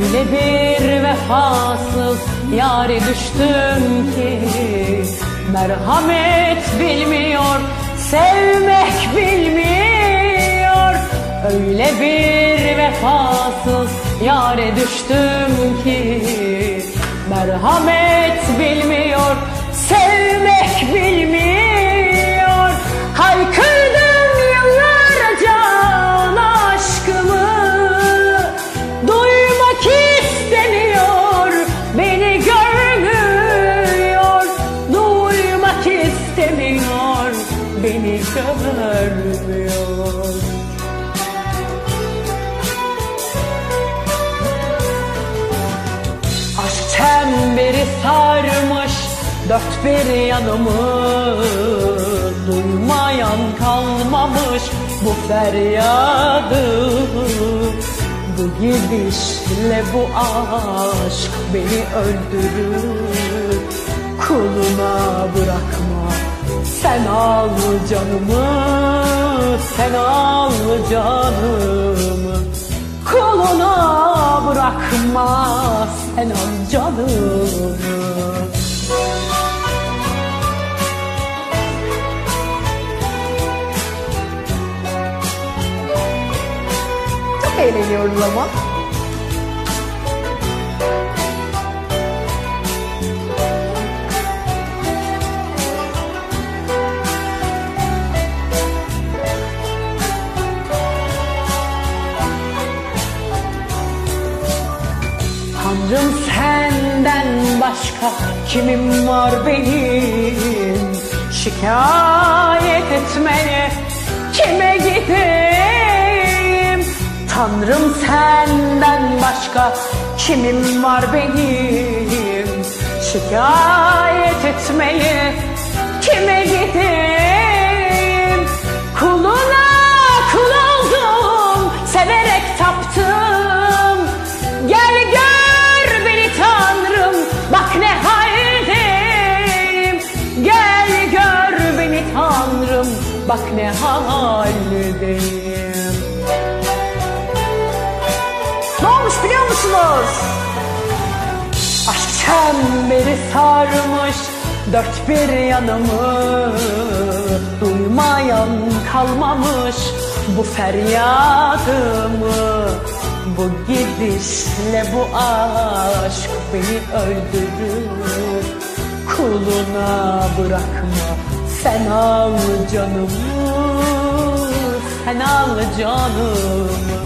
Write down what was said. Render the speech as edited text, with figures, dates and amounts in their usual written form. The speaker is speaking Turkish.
Öyle bir vefasız yâre düştüm ki merhamet bilmiyor, sevmek bilmiyor. Öyle bir vefasız yâre düştüm ki merhamet bilmiyor, sevmek bilmiyor. Haykırdım yıllarca ona aşkımı, duymak istemiyor, beni görmüyor. Duymak istemiyor, beni görmüyor. Aşk çemberi sarmış dört bir yanımı, duymayan kalmamış bu feryadımı. Bu gidişle bu aşk beni öldürür. Kuluna bırakma, sen al canımı, sen al canımı. Kuluna bırakma, sen al canımı. Çok eğleniyoruz ama. Tanrım senden başka kimim var benim? Şikayet etmeye kime gideyim? Tanrım senden başka kimim var benim? Şikayet etmeye kime gideyim? Kuluna kul oldum, severek taptım. Gel gör beni Tanrım, bak ne haldeyim. Gel gör beni Tanrım, bak ne haldeyim. Ne olmuş biliyor musunuz? Aşk çemberi sarmış dört bir yanımı, duymayan kalmamış bu feryadımı. Bu gidişle bu aşk beni öldürür. Kuluna bırakma, sen al canımı, sen al canımı.